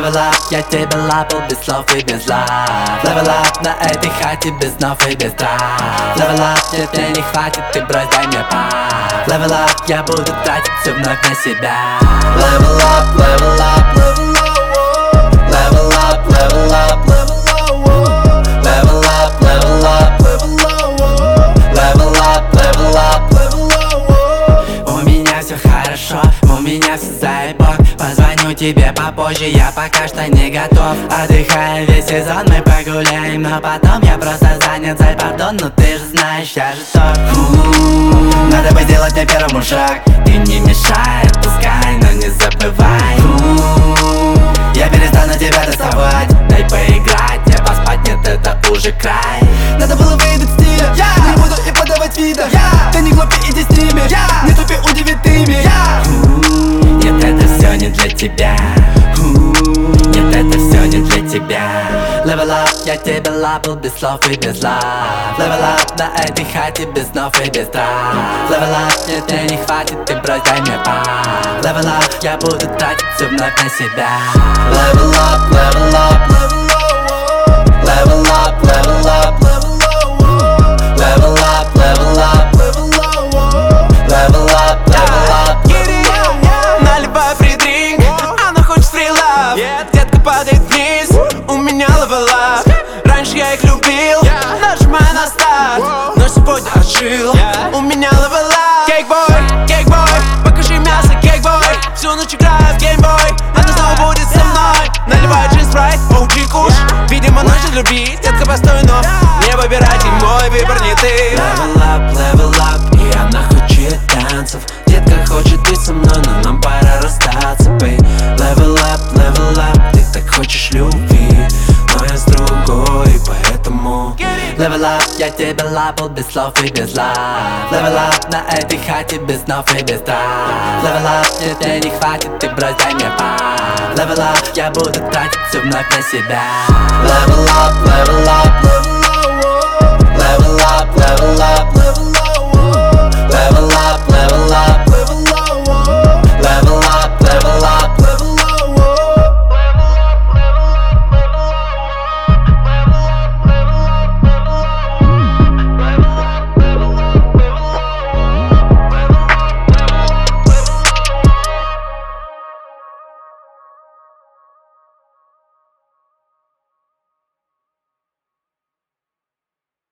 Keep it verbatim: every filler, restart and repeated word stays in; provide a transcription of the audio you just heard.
Level up, я тебя лапал без слов и без лав. Level up, на этой хате без снов и без трав. Level up, тебе не хватит, ты брось, дай мне пар. Level up, я буду тратить все вновь на себя. Level up, level up, level up, level up, level up, level up, level up, level up, level up, level up. У меня все хорошо, у меня все заебок. Позвоню тебе попозже, я пока что не готов. Отдыхаем весь сезон, мы погуляем, но потом я просто занят, за пардон, но ты же знаешь, я же топ. Надо бы сделать мне первому шаг. Ты не мешай, отпускай, но не забывай. Я перестану тебя доставать. Дай поиграть, не поспать, нет, это уже край. Надо было выйдать в стиле, yeah. Не буду и подавать вида, yeah. Ты не глупи, иди стрими, yeah. Не тупи, удиви ты ими, yeah. Нет, это все не для тебя. Нет, это все не для тебя. Level up, я тебя лапал без слов и без лав. Level up, на этой хате без снов и без трав. Level up, мне тебе не хватит, ты брось, дай мне пар. Level up, я буду тратить все вновь на себя. Level up, level up, level up, level up, level up, level up, level up, level up, level up. Наливай фридринг, она хочет фрилав. Детка падает вниз, у меня level up. Раньше я их любил, нажимая на старт, но сегодня отжил, у меня level up. Кейкбой, кейкбой, покажи мясо, кейкбой. Всю ночь играю в геймбой, она снова будет со мной. Наливай джин спрайт, оу джи куш. Видимо, ночь любви, детка постой, но не выбирайте, мой выбор не ты. Level up, level up, и она хочет танцев. Детка хочет быть со мной, но нам пора расстаться, бей. Level up, level up, ты так хочешь любви, но я с другой, поэтому Level up, я тебя лапал без слов и без лав. Level up, на этой хате без снов и без трав. Level up, мне тебе не хватит, ты брось, дай мне пар. Level up, я буду тратить все вновь на себя. Level up, level up,